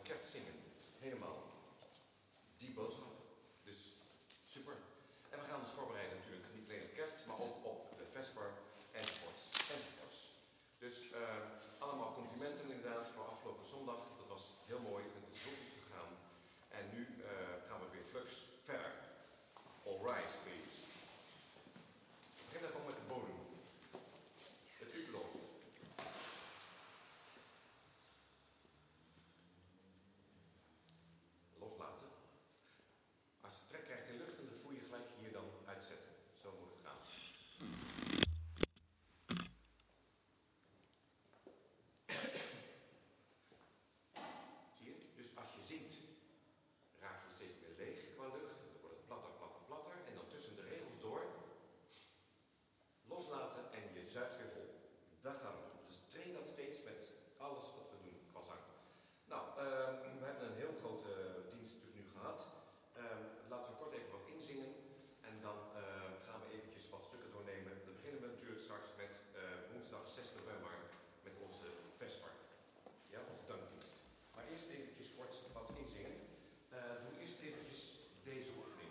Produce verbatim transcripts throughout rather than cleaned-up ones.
kerst zingen. Helemaal die boodschap. Dus super. En we gaan ons voorbereiden natuurlijk niet alleen op kerst, maar ook op de vesper enzovoorts. enzovoorts. Dus uh, allemaal complimenten inderdaad voor afgelopen zondag. Dat was heel mooi en het is heel goed gegaan. En nu uh, gaan we weer flux verder. All rise, please. We beginnen gewoon met de bodem. Het uplossen. Loslaten. Als je trek krijgt in lucht, dan voel je gelijk hier dan uitzetten. Zo moet het gaan. Zie je? Dus als je zingt, raak je steeds meer leeg qua lucht. Dan wordt het platter, platter, platter. En dan tussen de regels door. Loslaten en je zuigt weer vol. Daar gaat het om. Dus train dat steeds met alles wat we doen qua zang. Nou, uh, we hebben een heel grote uh, dienst natuurlijk nu gehad. Uh, laten we kort even wat inzingen. En dan uh, gaan we eventjes wat stukken doornemen. Dan beginnen we natuurlijk straks met uh, woensdag zes november met onze vesper. Ja, onze dankdienst. Maar eerst eventjes kort wat inzingen. Uh, doe eerst eventjes deze oefening.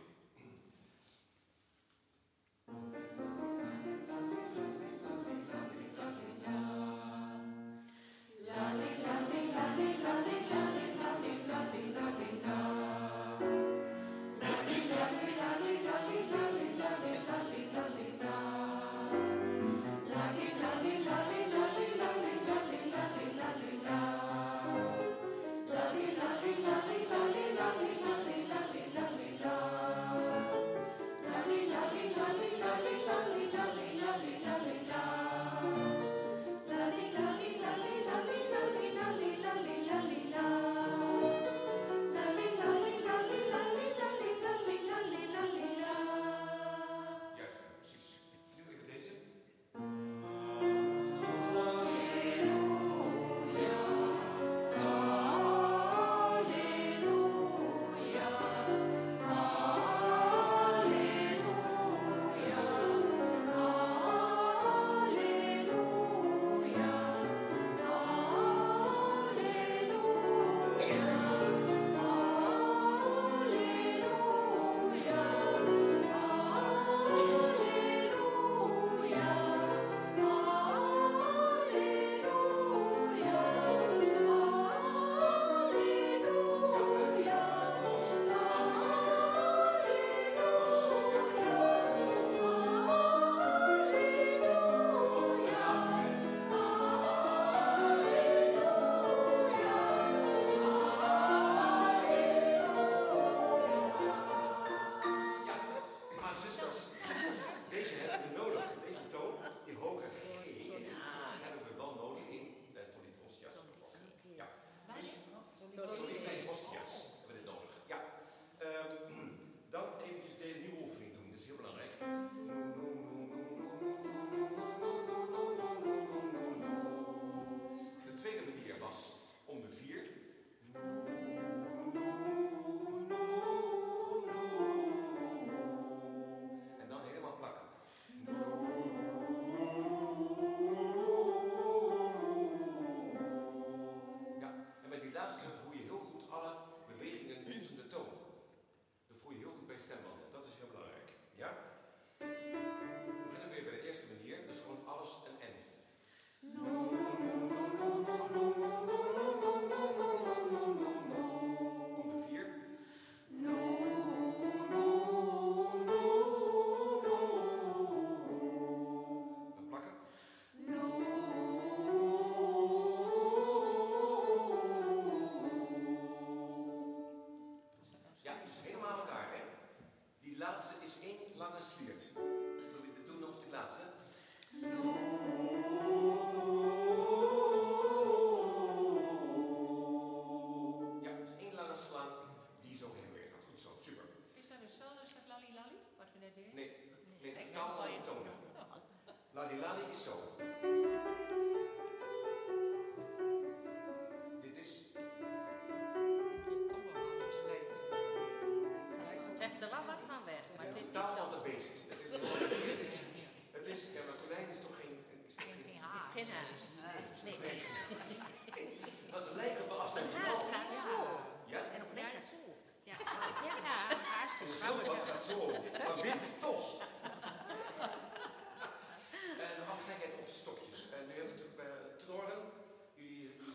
Geen huis. Nee, nee. Dat is een lijk op de afstand. Een huis gaat zo.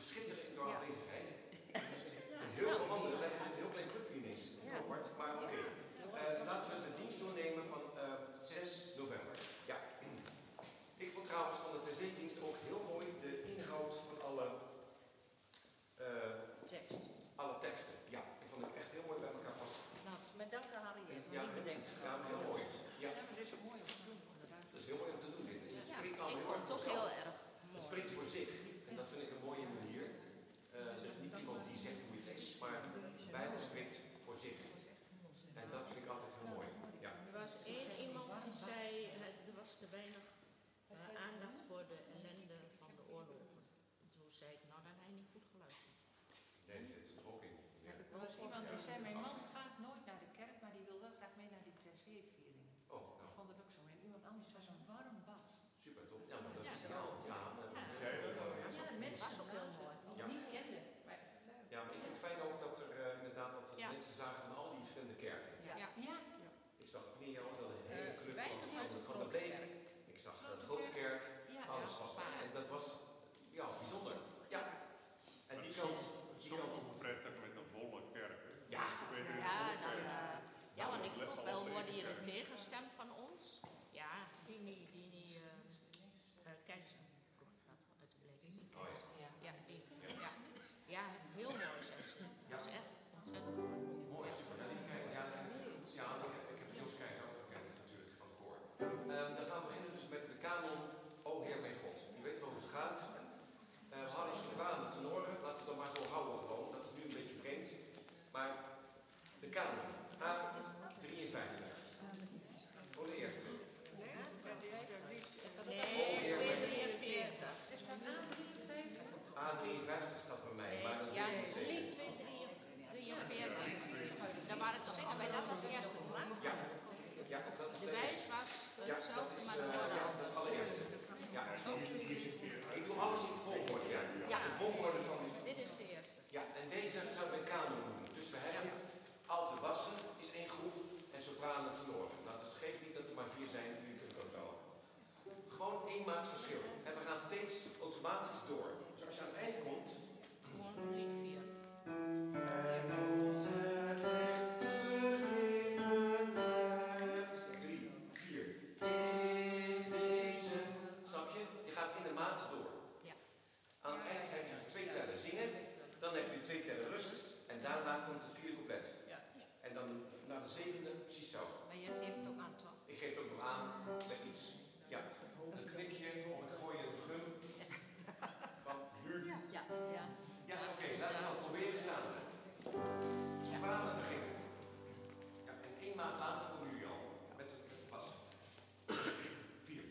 verschitteren door Ja. aanwezigheid. En heel veel anderen, we hebben een heel klein clubje ineens, Ja. apart, maar oké. Uh, laten we de dienst doornemen van uh, zes november. Ja. Ik vond trouwens van de T C-dienst ook heel mooi de inhoud van alle, uh, Tekst. alle teksten. Ja, ik vond het echt heel mooi bij elkaar passen. Nou, met dank aan Harry. En, ja, bedenkt. ja, heel mooi. Ja. Ja, maar dat is mooi om te doen, inderdaad. Dat is heel mooi om te doen dit. Het Ja, spreekt al ik heel vond erg het ook vanzelf. heel erg mooi. Het spreekt voor zich. En dat vind ik een mooie manier. Uh, er is niet iemand die zegt hoe iets is, maar de Bijbel spreekt voor zich. En dat vind ik altijd heel mooi. Ja. Er was één iemand die zei, uh, er was te weinig uh, aandacht voor de ellende van de oorlogen. En toen zei ik, nou dan heb je niet goed geluisterd. Nee, die zit er ook in. Ja. Er was iemand die zei, mijn man gaat nooit naar de kerk, maar die wil wel graag mee naar die terceerviering. Oh, nou. Ik vond het ook zo. En iemand anders was een warm bad. Super top. Ja, maar dat is Ja. ideaal. Ja, maar, Ja. ja, Ja, de Dat mensen was ook heel mooi. nog Ja. niet kenden. Maar, ja, maar ik vind het fijn ook dat er uh, inderdaad dat we Ja. mensen zagen van al die verschillende kerken. Ja. ja, Ik zag Neo, dat een hele Uh, club weinig van, uit van, de van de grote Bleek. kerk. Ik zag de grote kerk. ja. Alles was er. En dat was ja, bijzonder. Ja. En die Het kant, is die soms kant. ook prettig met een volle kerk. Hè? Ja. Ik weet niet, Ja, een volle dan, kerk. uh, ja, want ik dat vroeg ligt wel, al worden hier tegen. de tegenstem van ons? Ja, die niet, die niet, uh, uh, keizer. Vroeg ik dat uit de Bleek. Die Oh ja. keizer. Ja, die, ja. Ja, heel mooi zei ze. Dat is echt ontzettend mooi. Mooi, super. Ja, die keizer, ja, dat ken ik goed. Ja, ik heb, ik heb Niels Keizer ook gekend natuurlijk van het koor. Um, dan gaan we beginnen dus met de kanon O Heer mijn God. Je weet wel hoe het gaat. Uh, we hadden sopranen, tenoren. Laten we dat maar zo houden gewoon. Dat is nu een beetje vreemd. Maar de kanon A drieënvijftig. Voor de eerste. Nee, tweehonderdvierenveertig. Er staat A drieënvijftig. A drieënvijftig staat bij mij, maar dat Ja, weet ik het niet is zeker. niet tweehonderddrieënveertig. Dan waren het zingen wij dat als eerste vraag. Ja, ja, dat is De de wijs eerste. was Ja, dat hetzelfde, is, maar uh, door ja, dat is de allereerste. Ja. Ik doe alles in volgorde, ja? Ja. De volgorde van... Dit is de eerste. Ja, en deze zouden we kanon noemen. Dus we hebben alte bassen is één groep en sopranen tenoren. Nou, dat geeft niet dat er maar vier zijn, jullie kunnen het ook wel. Gewoon één maat verschil. En we gaan steeds automatisch door. Dus als je aan het eind komt... Gewoon lied vier. En ons het licht gegeven werd. Drie, vier. Is deze... Snap je? Je gaat in de maat door. Ja. Aan het eind heb je dus twee tellen zingen. Dan heb je twee tellen rust. En daarna komt het vierde couplet. En dan naar de zevende precies zo. Maar je geeft het ook aan, toch? Ik geef het ook nog aan met iets. Ja, een knikje of ik gooi een gum. Van nu. Ja. Ja. Ja, oké, okay, laten we nou proberen staan. Sopranen beginnen. Ja, en één maand later komen jullie al met de, met de passen. Vier.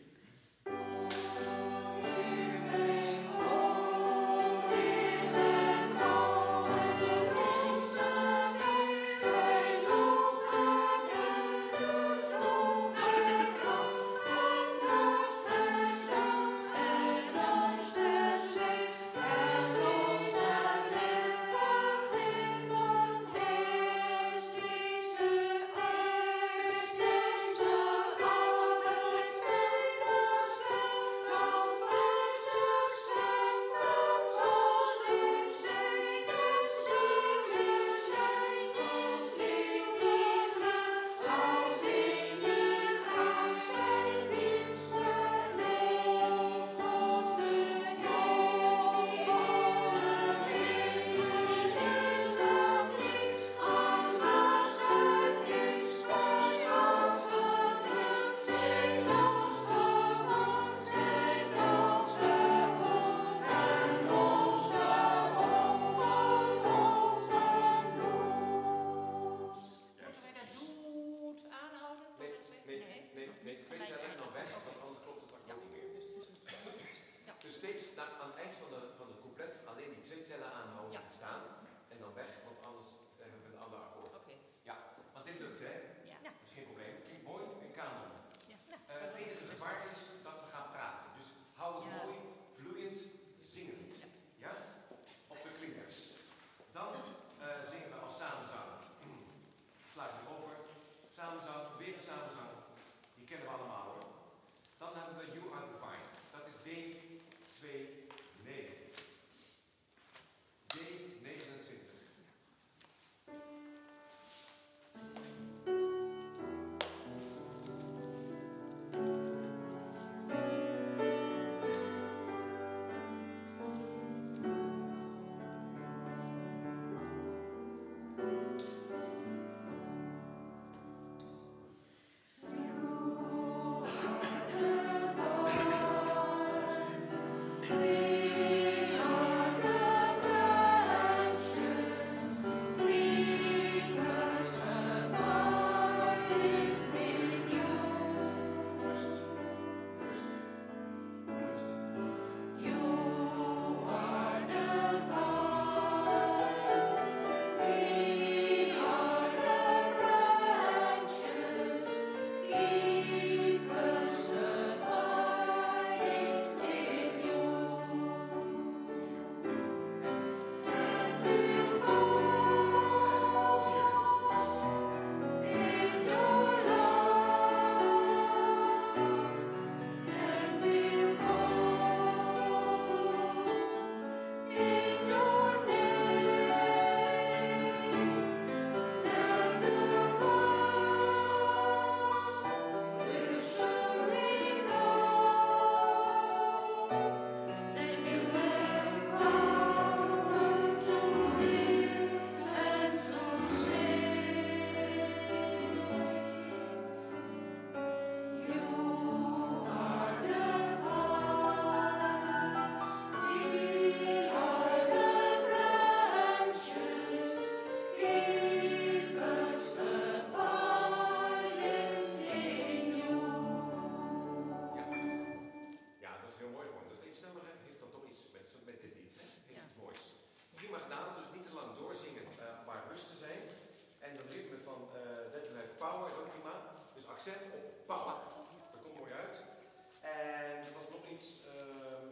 accent op power. Dat komt mooi uit. En er was nog iets. Uh,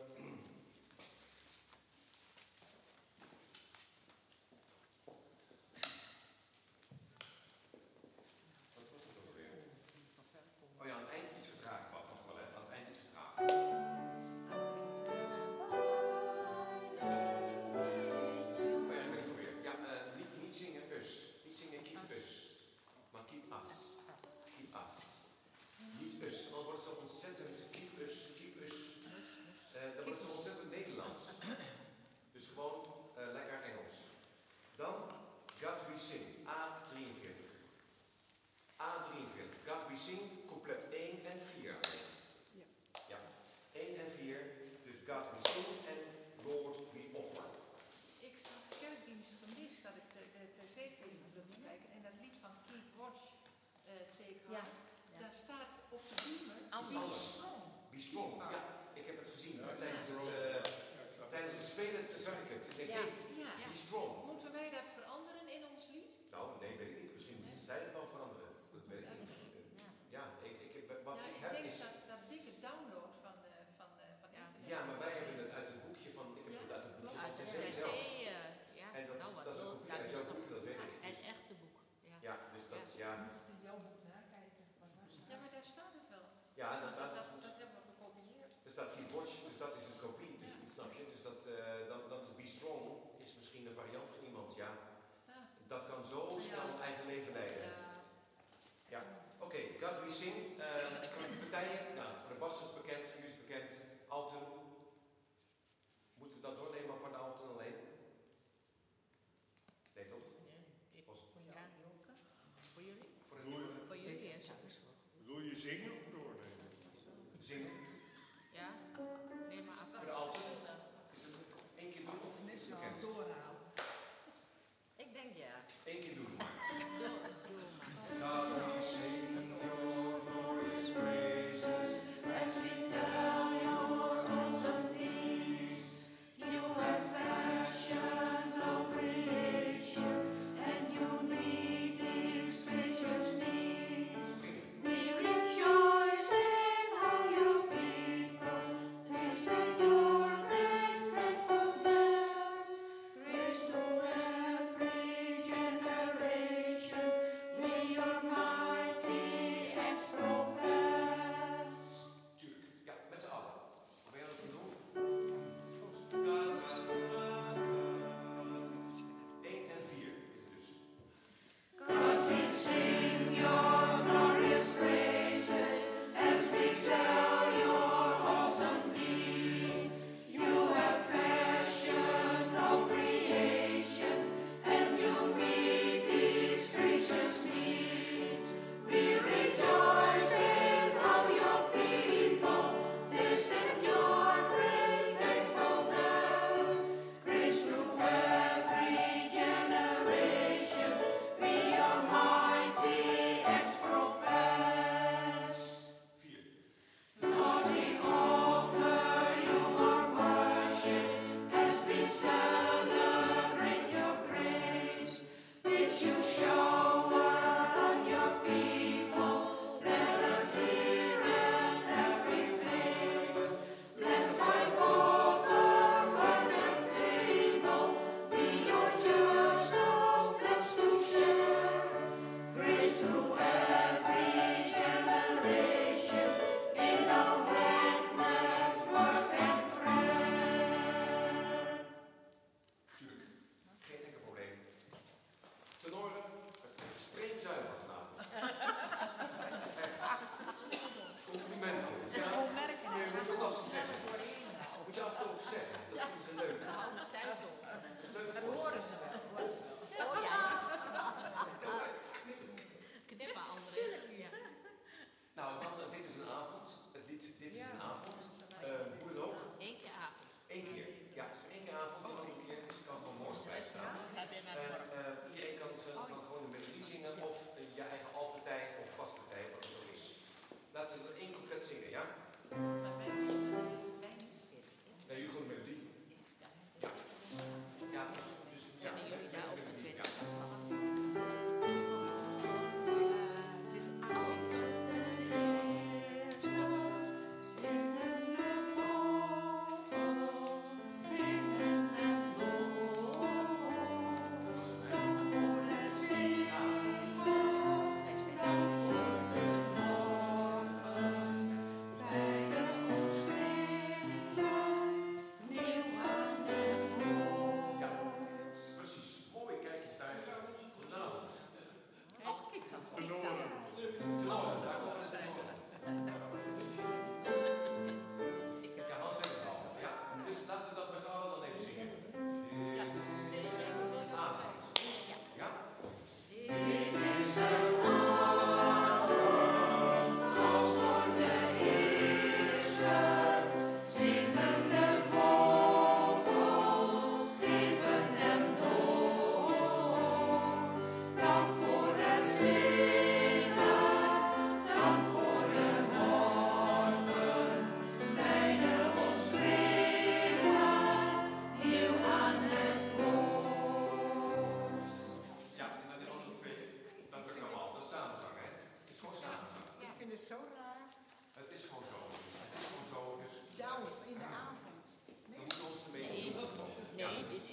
Wat was dat ook alweer? Oh ja, aan het eind iets vertragen. Wat nog wel, hè? Aan het eind iets vertragen. Oh ja, dan ben ik het alweer. Ja, uh, niet, niet zingen us. Niet zingen keep us. Maar keep us. Keep us. Niet us. Want dan wordt het zo ontzettend keep us, keep us. Uh, dan wordt het zo ontzettend Nederlands. Dus gewoon uh, lekker Engels. Dan God We Sing. A drieënveertig. A drieënveertig. God We Sing, couplet één en vier. Ja. Ja. één en vier. Dus God We Sing en Lord We Offer. Ik zag kerkdienst gemist, dat ik de, de, de zetel terug te kijken. En dat lied van Keith Watch, uh, Take Ja. Heart, daar staat op de beamer. Als Iets anders. Strong. Be Strong. Ja, ik heb het gezien. Maar tijdens, het, uh, tijdens het spelen zag ik het. Ik denk, Ja. hey, Ja. Be Strong. Moeten wij dat veranderen in ons lied? Nou, nee, weet ik niet. Misschien moeten zij het wel veranderen. Dat weet ik niet. Ja, ik, ik heb, wat Ja, ik ik heb denk is... dat, dat dikke download van, uh, van, uh, van Ja. internet. Ja, maar wij hebben het uit het boekje van... Ik heb Ja, het uit het boekje klopt. van Uit T de C C C, zelf. uh, ja. En dat, nou, is, wat dat is een wil- kopie dat uit is jouw toch boek, dat weet ik. Het echte boek. Ja, Ja, dus dat, ja. In jouw boek nakijken. Wat was dat? Ja, maar daar staat het wel. Ja, daar staat dat, het goed. dat hebben we gekopieerd. Er staat Keep Watch, dus dat is een kopie, dus, snap je? Dus dat, uh, dan, dan is Be Strong, is misschien een variant van iemand, ja. Ah. Dat kan zo snel een eigen leven leiden. Ja. Ja. Oké, okay, God We Sing. Uh, voor de partijen, nou, voor de bas is het bekend, vuur is bekend, alten. Moeten we dat doornemen voor de alten alleen? Nee, toch? Ja, ik- Was- ja, voor jullie? Voor de Doe je- nieuwe Voor jullie is het zo. Wil je zingen of doornemen? zingen? Ja? Nee, maar Voor de alten? Is het één keer doen of is het bekend? ik denk ja. Eén keer doen. Doe, doe maar. God, we sing your glorious praises as we tell your awesome deeds. You have fashioned all creation, and you meet His gracious needs. We rejoice in all your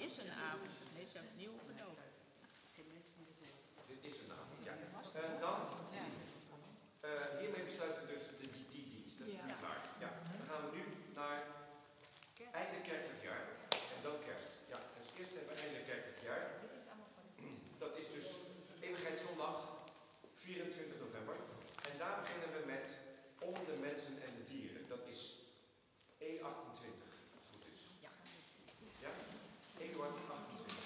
is een avond. Nee, ze hebben het nieuw opgenomen. Dit is een avond, ja. Uh, dan, uh, hiermee besluiten we dus de, die, die dienst. Dat is nu klaar. Ja. Dan gaan we nu naar einde kerkelijk jaar en dan kerst. Ja, dus eerst hebben we einde kerkelijk jaar. Dat is dus Eeuwigheidszondag, vierentwintig november. En daar beginnen we met om de mensen en de dieren. Dat is E achtentwintig, als het goed is. Ja? Eduard achtentwintig.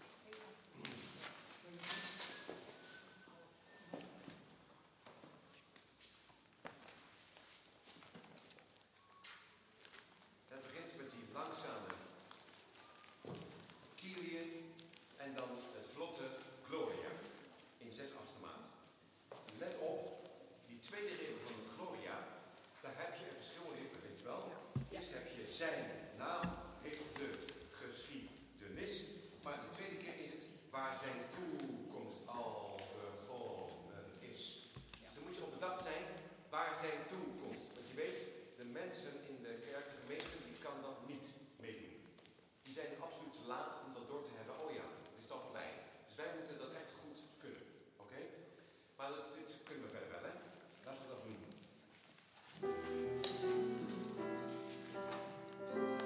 Het begint met die langzame Kyrie en dan het vlotte Gloria in zes achtste maand. Let op, die tweede regel van het Gloria, daar heb je een verschil in, dat weet je wel. Eerst heb je zijn naam, heet de geschiedenis, maar de tweede keer is het waar zijn toekomst al begonnen is. Dus dan moet je op bedacht zijn waar zijn toekomst. Want je weet, de mensen in de kerk, de gemeente, die kan dat niet meedoen. Die zijn absoluut te laat om dat door te hebben. Oh ja, het is al voorbij. Dus wij moeten dat echt goed kunnen. Oké? Okay? Maar dat, dit kunnen we verder wel, hè? Laten we dat doen.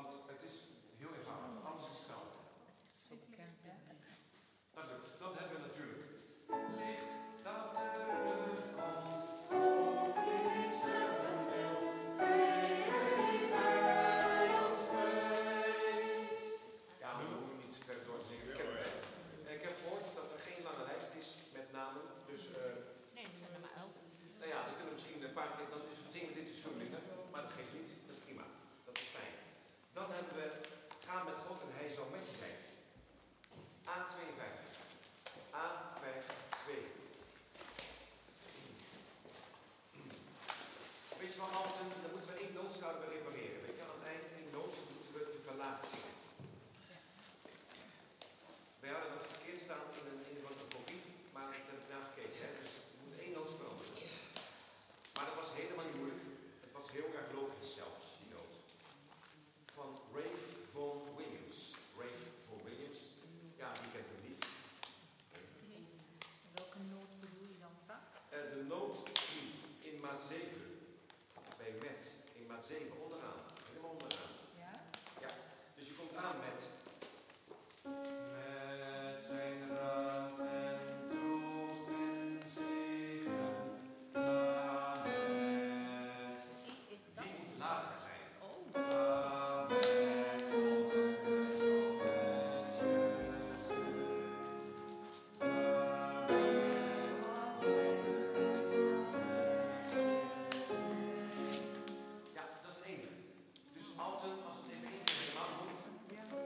Want het is heel eenvoudig, alles is hetzelfde. Dat lukt. Dan hebben we natuurlijk licht dat terugkomt, ook iets sterven wil, eeuwig bij ons blijft. Ja, we hoeven niet verder door te zingen. Ik heb, eh, ik heb gehoord dat er geen lange lijst is met namen, dus uh, Nee, er zijn er maar elf. nou ja, dan kunnen we misschien een paar keer, dan is, zingen we dit is vulling, maar dat geeft niet, dat is prima, dat is fijn. Dan hebben we, ga met God en hij zal met je zijn. A tweeënvijftig. A vijfentwintig. Weet je wel, Alten, dan moeten we één noot zouden we repareren. Weet je, aan het eind één noot moeten we de verlaagd zingen. Wij hadden dat verkeerd staan in een, in een kopie, maar ik heb nagekeken, hè? Dus we moeten één noot veranderen. Maar dat was helemaal niet moeilijk. Het was heel erg logisch zelfs, die noot. Van Ralph Vaughan Williams. Ralph Vaughan Williams. Ja, wie kent hem niet? Welke noot bedoel je dan, Frank? Uh, de noot die in maat zeven, bij met, in maat zeven onderaan, helemaal onderaan. Ja? Ja, dus je komt aan met, met zijn raad en troost en zegen, ga met, Die is dat. die moet lager zijn. Oh, Ga met God en hij zal met je zijn. Ga Ja, dat is het enige. Dus Alten, als we het even één keer helemaal doen. ja. Ga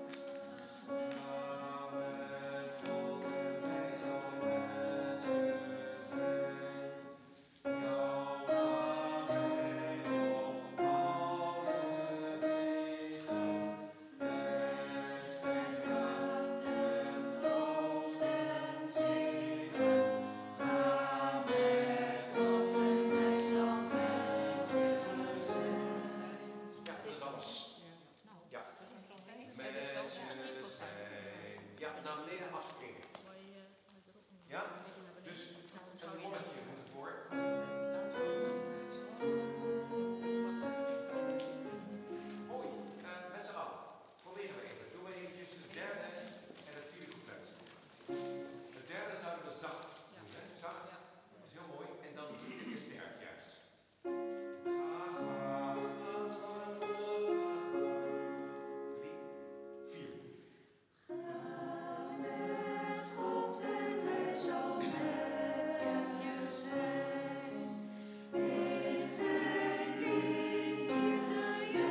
met God en hij zal met je zijn. Jouw namen op al je wegen. Met zijn raad en troost en zegen. Ga met God en hij zal met je zijn. Ja, dat is alles. Nou, Ja. Met je zijn. Ja, naar beneden afspringen. mooi uh, erop. Ja? Dus een molletje moet ervoor. Mooi. Uh, met z'n allen. Proberen we even. Doen we eventjes het derde en het vierde couplet. Het derde zouden we zacht doen. Hè? Zacht. Dat is heel mooi. En dan het vierde weer sterk, juist. Ga, ga, ga, drie, vier. God en hij zal met je zijn. In zijn liefde je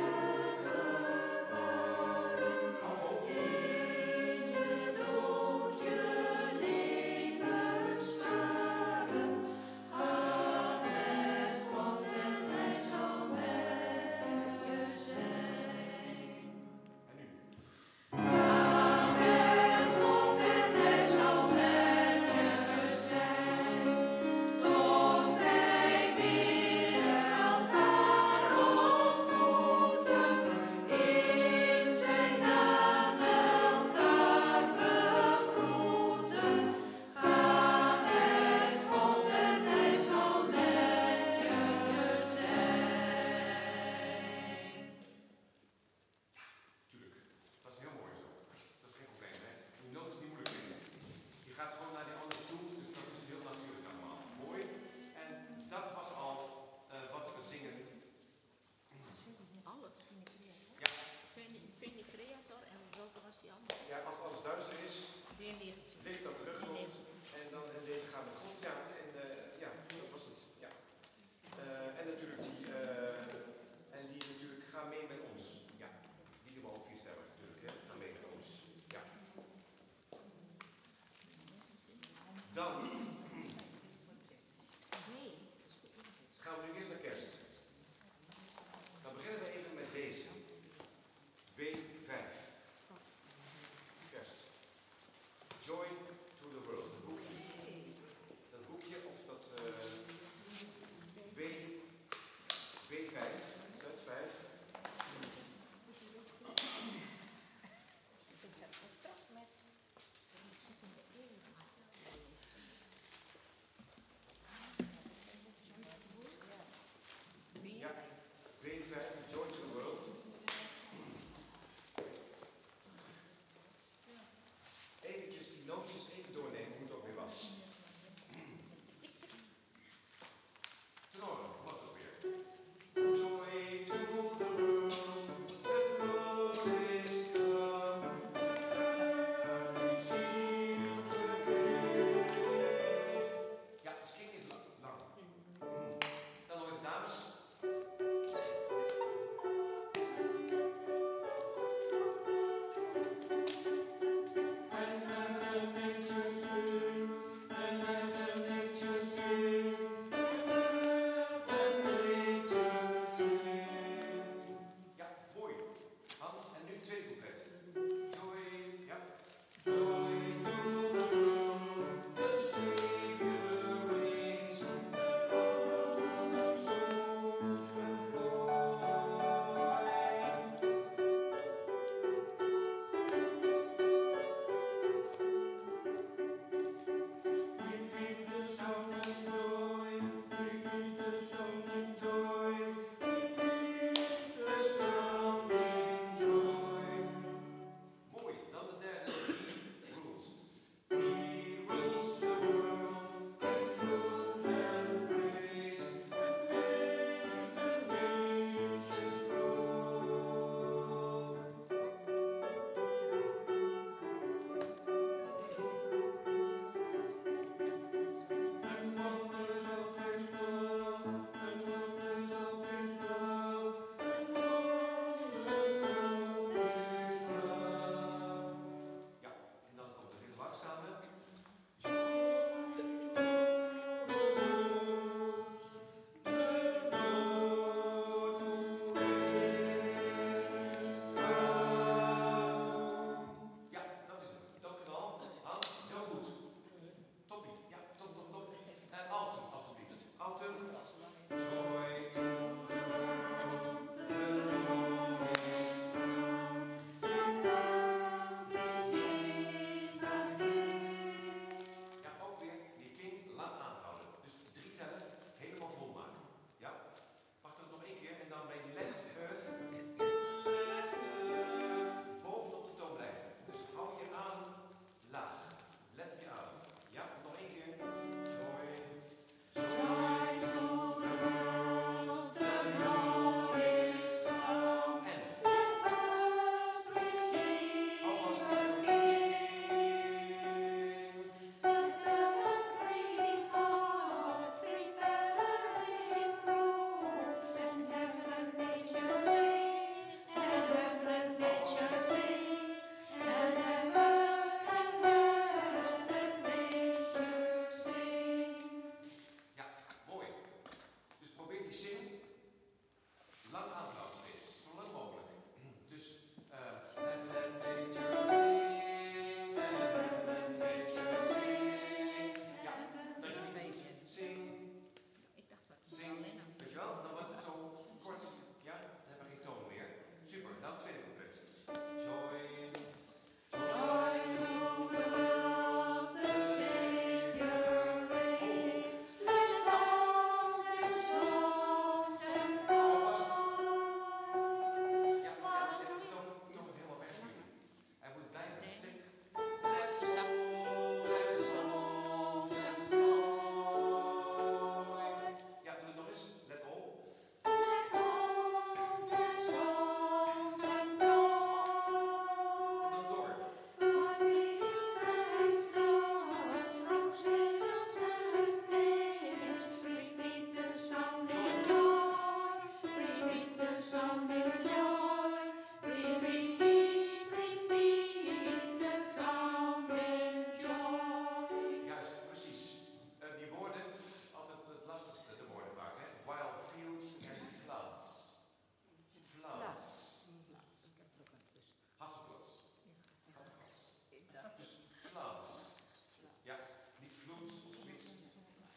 bewaren. Hou hoog. In de dood je leven sparen. Ga met God en hij zal met je zijn. En nu. Ga met God en hij zal met je zijn. Tot wij weer elkaar ontmoeten. In zijn naam elkaar begroeten. Ga met God en hij zal met je zijn. Tuurlijk. Dat is heel mooi zo. Dat is geen probleem, hè. Die noot is niet moeilijk vinden. Je gaat gewoon naar die andere toe, dus dat is heel natuurlijk allemaal. Mooi. En dat was al uh, wat we zingen. Alles. Ja, Vind je creator en welke was die andere? ja, als alles duister is, Weer negentien. licht dat terugkomt. En dan en deze gaat met God. Ja, en uh, ja, dat was het. Ja. Uh, en natuurlijk die, uh, en die natuurlijk gaan mee met ons. Ja, die doen we ook vier stemmen natuurlijk, hè. Gaan mee met ons. Ja. Dan Nee. gaan we nu eerst naar kerst. Dan beginnen we even met deze. B vijf. Kerst. Joy to the world. Dat boekje. Dat boekje of dat uh, B, B vijf. Z vijf.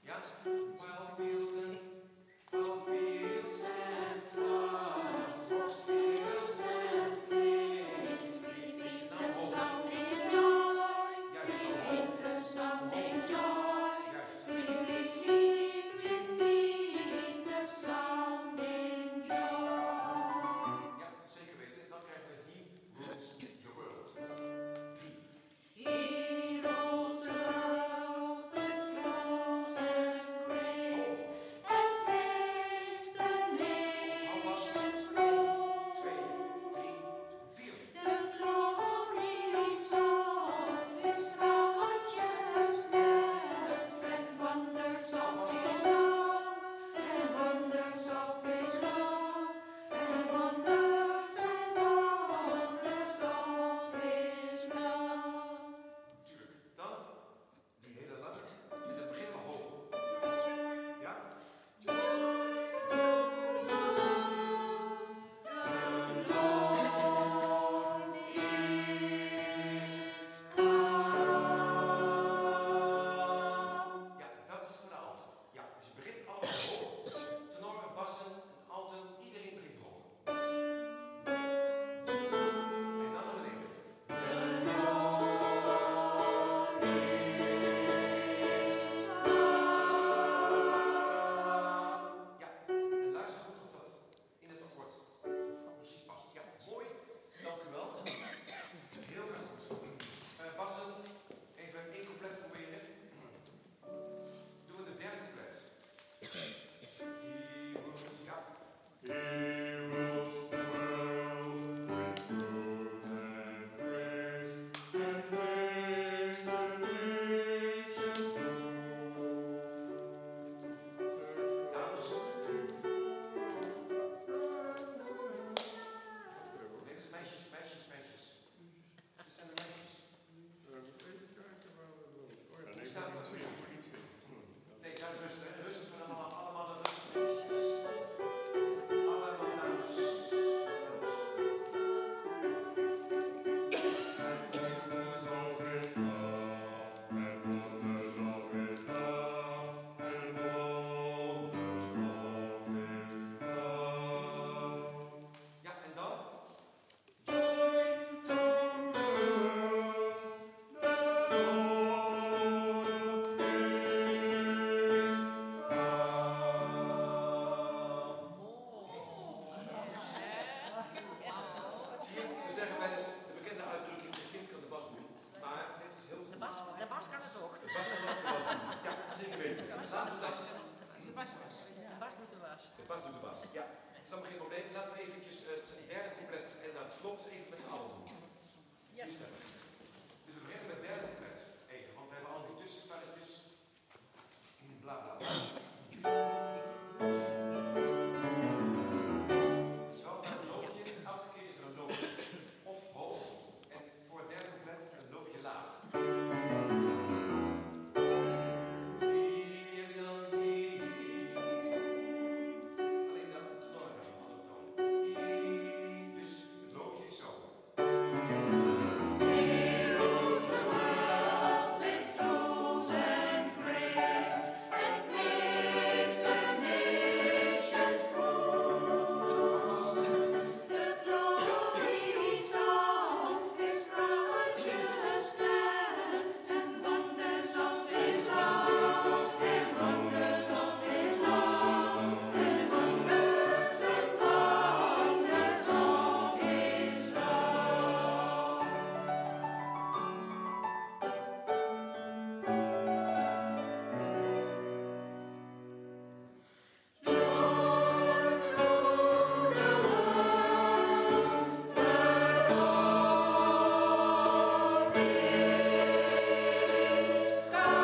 Ja? While fields and, while fields and floods, foxtails and plains, repeat The nou hoog. sounding joy, Juist, nou is hoog. the sounding joy. Juist. Repeat, repeat the sounding joy. Ja, zeker weten. Dan krijgen we He Rules the World. Drie. He rules the world with thrones and grace, and makes the nations rule. Twee, drie, vier. The glories of His righteousness, and wonders of His love, and wonders of His love, and wonders and wonders of His love. Tuurlijk. Dan die hele lange. En dan beginnen we hoog. Ja? Ja, dat is voor de alten. Ja, dus je begint allemaal hoog. Tenoren, bassen, alten, iedereen begint hoog. En dan naar beneden. Ja, en luister goed of dat in het akkoord precies past. Ja, mooi. Dank u wel. Heel erg goed. Eh, bassen, even één couplet proberen. Doen we de derde couplet. He rules, ja. He rules the world with good and grace, and makes the nations rule. Dames. Dit is meisjes, meisjes, meisjes. Dit zijn de meisjes. Eh, even kijken waar we willen. Oh ja, nee, Staat ik moet dat? niet zingen, ik moet niet zingen. Nee, dat is rust, hè. Rust voor allemaal, allemaal de rust. Allemaal dames. Dames. And wonders of His love, and wonders of His love, and wonders of His love. Ja, en dan? Join the world, the Lord Zie je, ze zeggen wel eens de bekende uitdrukking, een kind kan de was doen. Maar dit is heel De goed. bas, de bas kan het ook. De was kan ook de was doen. Ja, zeker weten. Laten we dat. De bas was. De bas doet de was. De bas doet de was. Ja, dat is allemaal geen probleem. Laten we eventjes het derde couplet en naar het slot even met z'n allen doen. Ja. Vier stemmen. Dus we beginnen met het derde couplet. Even, want we hebben al die tussenspelletjes. Bla bla bla. Schouw naar een loopje. Elke keer is er een loopje. Of hoog. En voor het derde couplet een loopje laag. Hier heb je dan hier. Alleen dat tenor bij een andere toon. Hier. Dus het loopje is zo. He rules the world with thrones and grace, and makes the nations rule. Vast. The glories of His righteousness, and wonders of His love, and wonders of His love, and wonders and wonders of His love. Lord, through the world, the Lord is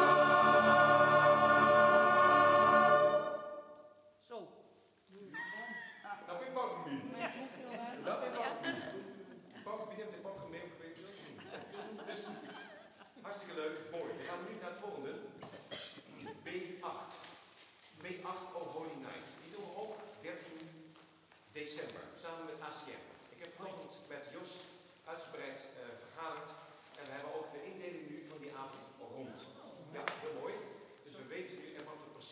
God. Zo. Nou ben je pakken mee. Nou ben je pakken mee. Pakken, wie neemt de pakken mee? Ik weet het niet. Dus, hartstikke leuk. Mooi. Dan gaan we nu naar het volgende. B acht. B acht, Oh Holy Night. Die doen we ook dertien december. Samen met A C M. Ik heb vanochtend met Jos uitgebreid eh, vergaderd. En we hebben ook de indeling nu van die avond rond. Ja, heel mooi. Dus we weten nu en wat we precies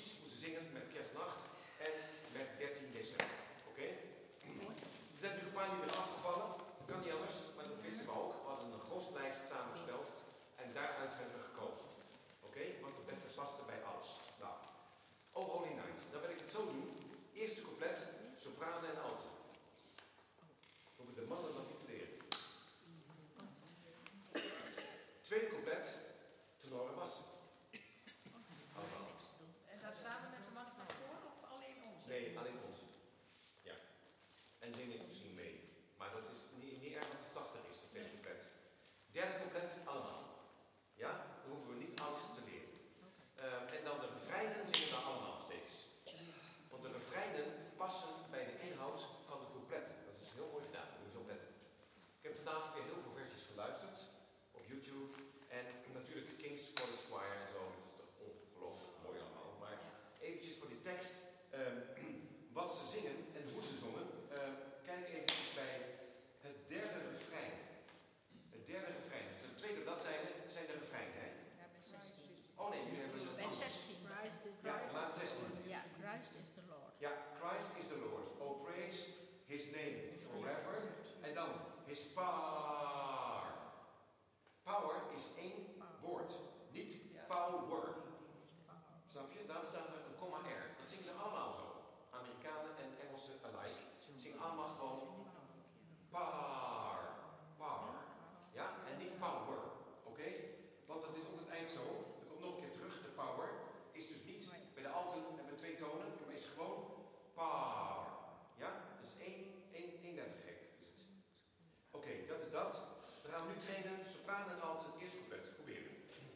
kijk zo, er komt nog een keer terug, de power is dus niet bij de alten en met twee tonen, maar is gewoon power. Ja, dat is één, één, één lettergreep is het. Oké, okay, dat is dat. Dan gaan we nu trainen, sopraan en alten, eerste couplet. Proberen.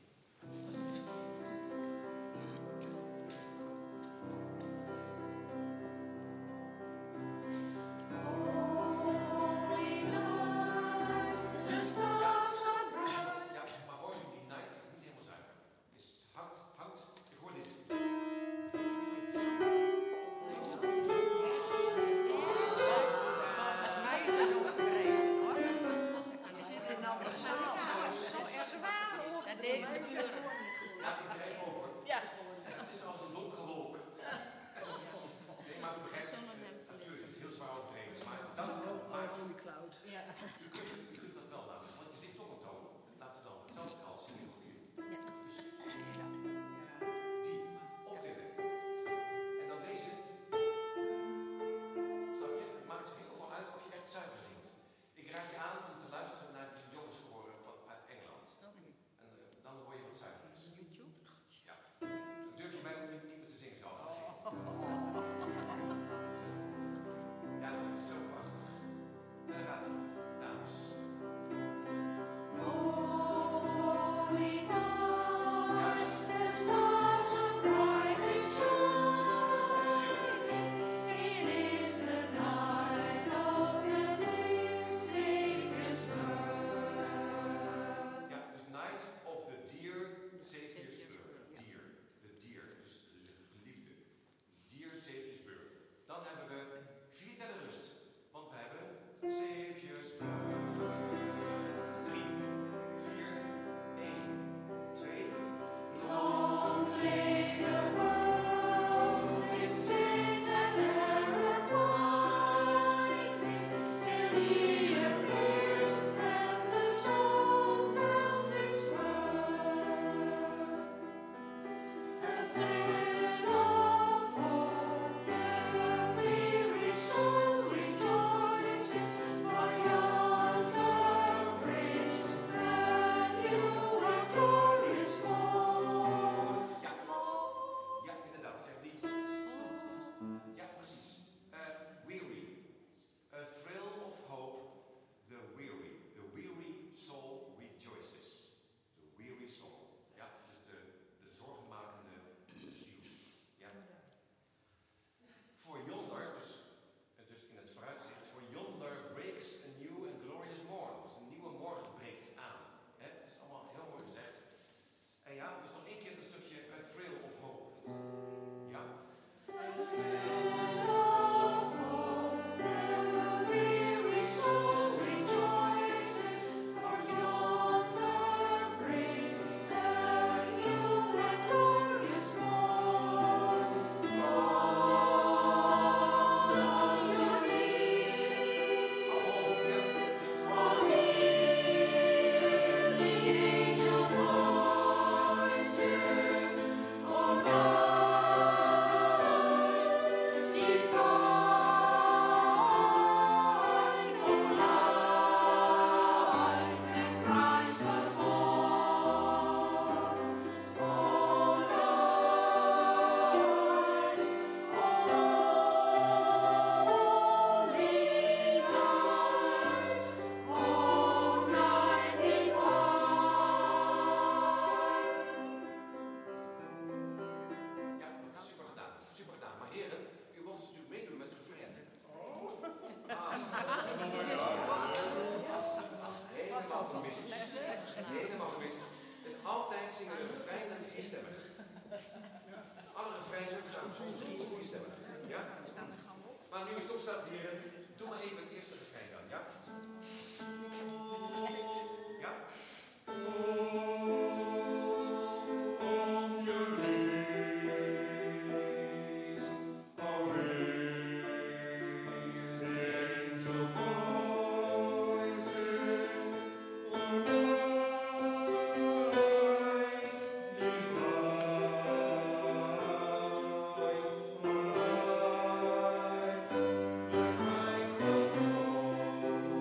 Maar nu je toch staat, heren, doe maar even het eerste refrein dan, ja? Ja? On your knees, away the angel voices, on night divine, on light.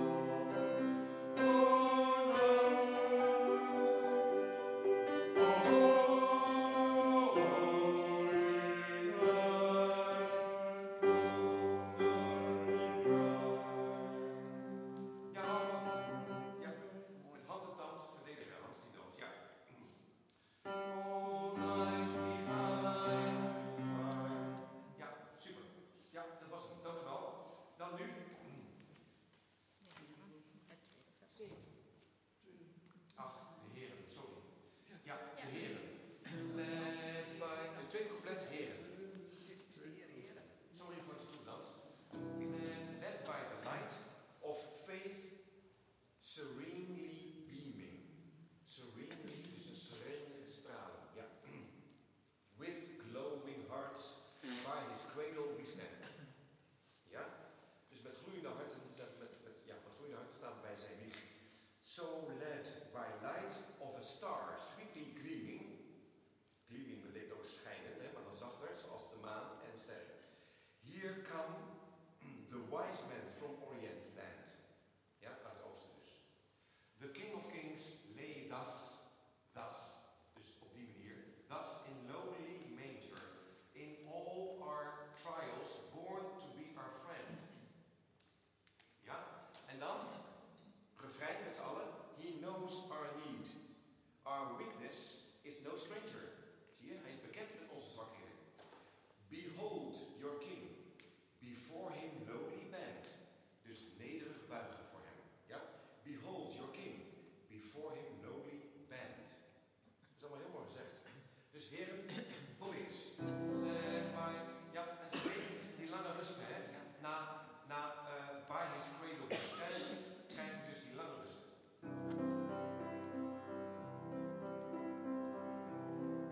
staan bij zijn wieg. So led by light of a star, sweetly gleaming. Gleaming betekent ook schijnen, hè, maar dan zachter, zoals de maan en sterren. Here come the wise men from Orient land. Ja, uit het oosten dus. The King of Kings lay thus, thus, dus op die manier, thus in lowly manger, in all our trials, born to be our friend. Ja, en dan, refrein met z'n allen, he knows our need. Our weakness is no stranger. Zie je, hij is bekend met onze zwakheden. Behold your king, before him lowly bend. Dus nederig buigen voor hem. Ja? Behold your king, before him lowly bend. Dat is allemaal heel mooi gezegd. Dus heren, probeer eens. Led by, ja, en vergeet niet die lange rusten, hè. Na, na uh, by his cradle we stand, krijg je dus die lange rusten.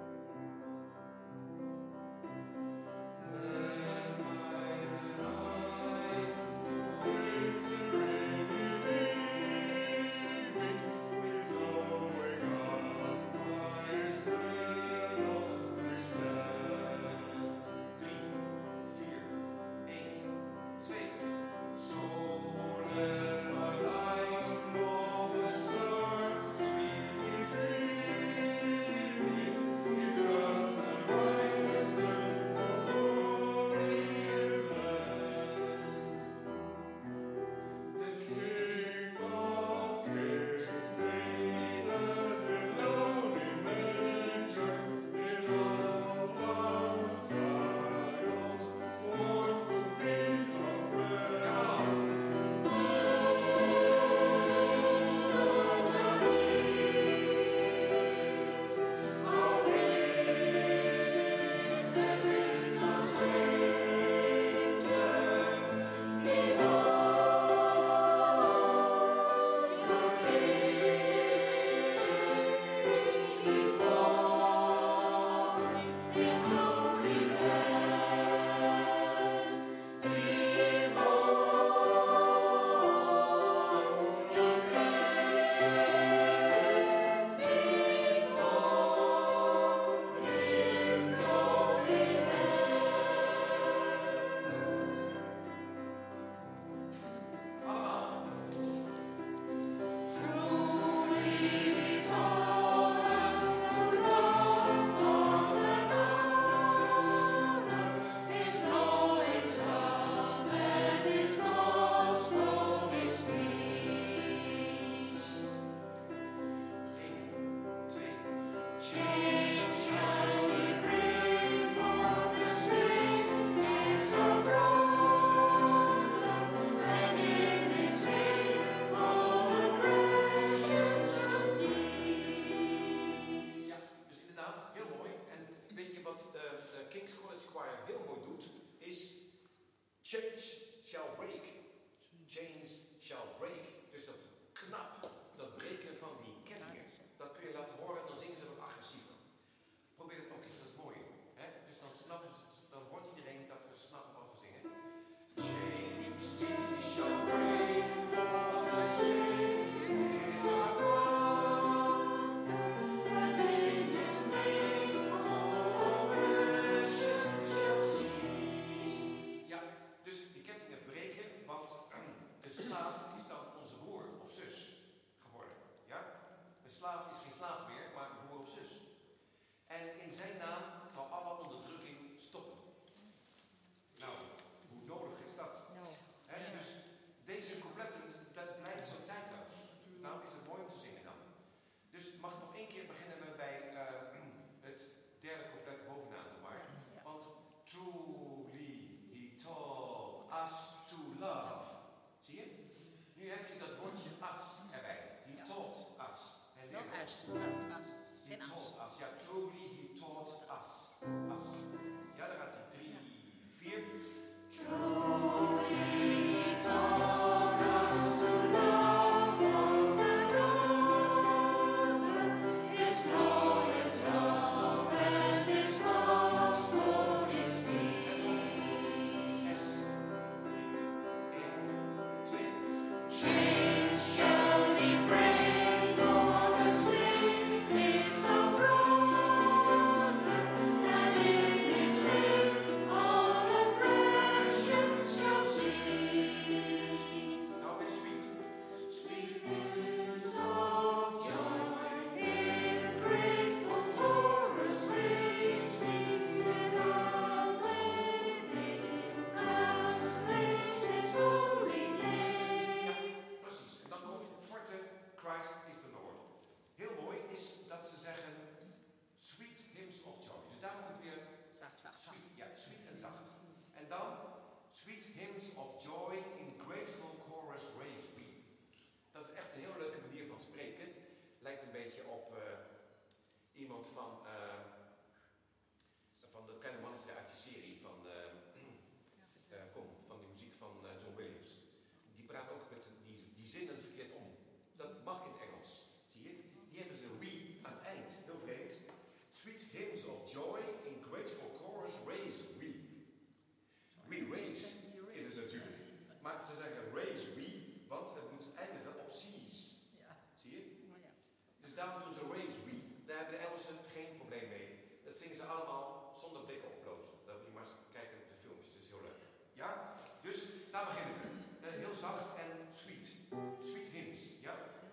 iemand van, uh, van dat kleine mannetje uit die serie van, uh, uh, kom, van die muziek van uh, John Williams. Die praat ook met die, die zinnen verkeerd om. Dat mag in het Engels, zie je? Die hebben ze we aan het eind, heel vreemd. Sweet hymns of joy in grateful chorus raise we. We raise is het natuurlijk. Maar ze zeggen raise we, want het moet eindigen op C's. Ja. Zie je? Maar ja. Dus daarom doen ze raise we. Daar hebben de Engelsen geen probleem mee. Dat zingen ze allemaal zonder blikken oplozen. Dan moet je maar eens kijken op de filmpjes, dat is heel leuk. Ja? Dus daar beginnen we. Uh, heel zacht en sweet. Sweet hymns. Ja?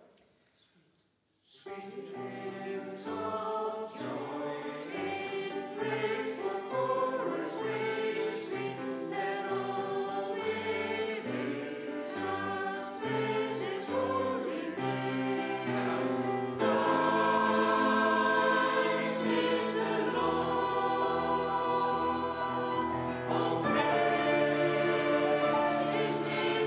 Sweet hymns of joy in grateful chorus raise we, let all within us praise His holy name. Thrice is the Lord, oh praise His name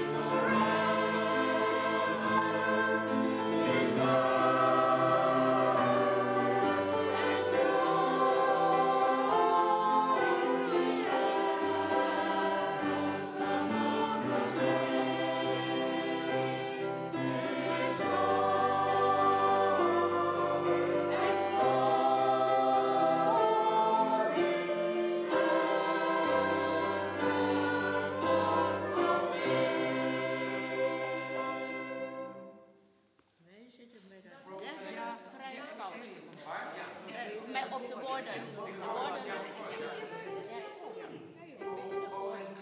forever. His Wij zitten met dat Pro- denken Ja, vrij fout. Waar? Ja. Eh, Met op de woorden. Op de woorden. Ja. Oh, en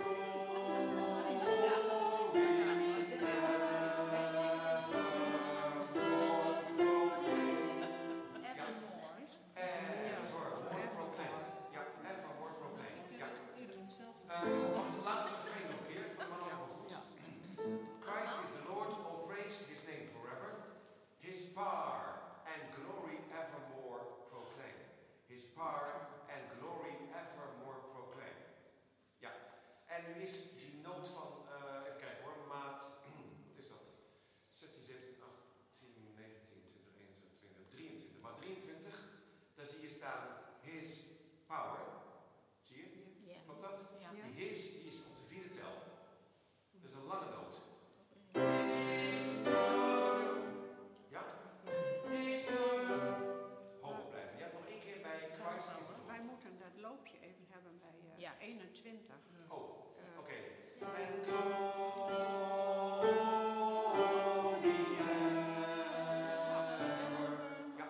Evermore proclaim. Ja, evermore proclaim. Ja. Uh, mag ik het laatste refrein nog een keer? Van me allemaal goed. Christ is the Lord, oh praise His name forever. His power and glory evermore proclaim. His power and glory evermore proclaim. Ja, en nu is die noot van, uh, even kijken hoor, maat, wat is dat? zestien, zeventien, achttien, negentien, twintig, eenentwintig, tweeëntwintig, drieëntwintig. Maar drieëntwintig, daar zie je staan His power. Zie je? Ja. Klopt dat? Ja. Die His, die is op de vierde tel. Dat is een lange noot. His power. Ja? His power. Hoog blijven. Ja, nog één keer bij Christ is the Wij moeten dat loopje even hebben bij uh, Ja. eenentwintig. Oh, oké. Uh, Okay. En glory ever. Ja.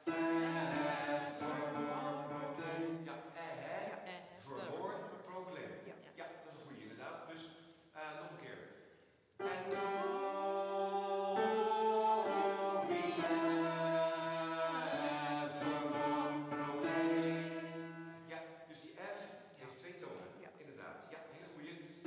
Evermore proclaim. Ja, evermore proclaim. Ja. Ja, dat is een goede inderdaad. Dus uh, nog een keer. En glory evermore proclaim. Ja, dus die F heeft twee tonen. Ja. Inderdaad. Ja, hele goede.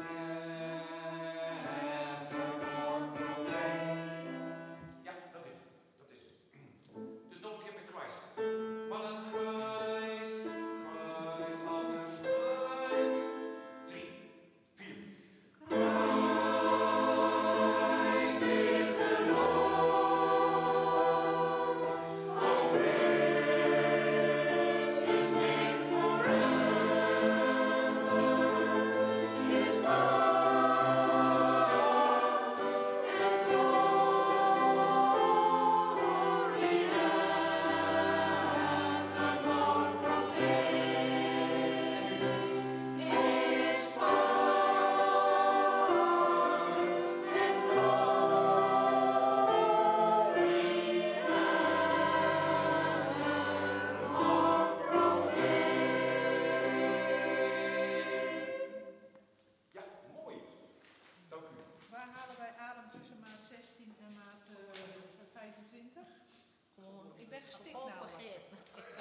Evermore proclaim. Ja, dat is het. Dat is het. Dus nog een keer met Christ. Maar dan Christ, Christ, altijd Christ. Drie, vier. Christ is the Lord. Oh, praise His name forever. His Ja, mooi. Dank u. Waar halen wij adem tussen maat zestien en maat uh, vijfentwintig? Gewoon Ik ben gestikt gewoon nou. vergeten.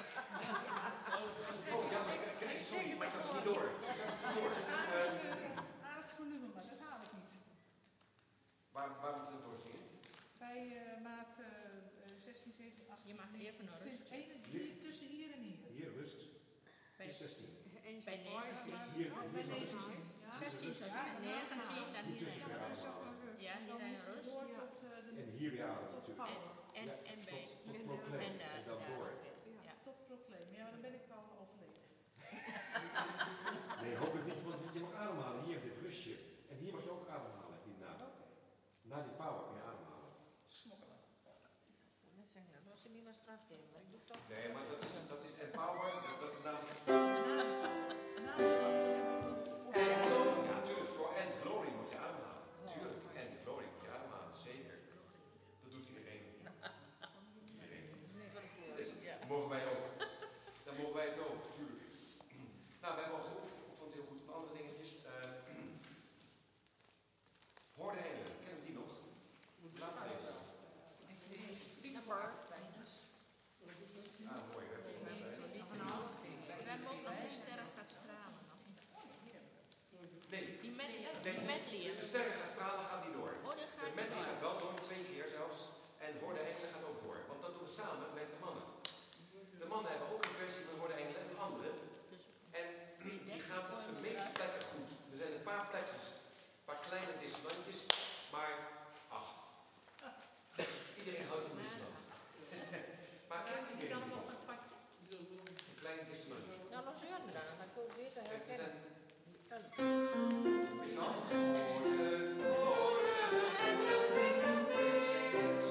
Oh ja, maar ik- ik- sorry, maar ik had het niet door. Ik had het niet door. Eh, Aardig volume, maar dat haal ik niet. waar, waar moeten we voor zien? Bij uh, maat uh, zestien, zeventien, achttien, Je mag even naar rust. twintig, eenentwintig, tussen hier en hier. Hier rust. Bij, zestien. Eens bij bij negentien. Hier, Oh, hier bij van rust. negentien. Ja. zestien tot en met negentien. Dan Niet hier tussen naar de rust. adem. Ja, hier naar rust. Door tot uh, de En hier weer adem tot natuurlijk. power. En, Ja, en bij. Tot proclaim. En En daar. dan door. Ja. Tot proclaim. ze niet maar straf geven. Maar ik doe toch. Nee, maar dat is, dat is empower, dat, dat is namelijk... En glory, ja, natuurlijk, voor and glory moet je ademhalen. Tuurlijk, and glory moet je ademhalen, zeker. Dat doet iedereen. Iedereen. Dus, mogen wij ook. Dan mogen wij het ook, tuurlijk. Nou, we hebben al geoefend, ik vond het heel goed op andere dingetjes. Uh, Hoorde engelen, kennen we die nog? Laat maar even. Ah, mooi, we hebben het net uit. We hebben ook nog de sterren gaat stralen. Nee, Die met, nee, die medley. de sterren gaat stralen gaat niet door. Oh, dat De gaat medley niet gaat wel door, twee keer zelfs. En Hoorde engelen gaat ook door. Want dat doen we samen met de mannen. De mannen hebben ook een versie van Hoorde engelen en de andere. En die gaat op de meeste plekken goed. Er zijn een paar plekjes, een paar kleine dissonantjes. Maar, ach, iedereen houdt van dissonant. Maar kent iedereen dan die nog nog? een pakje? Een klein dissonantje. Nou, nog zeuren dan. Dan ga ik ook weten Kijk, er herkennen. zijn, weet je wel? Hoorde, hoorde, engelen zingen praise.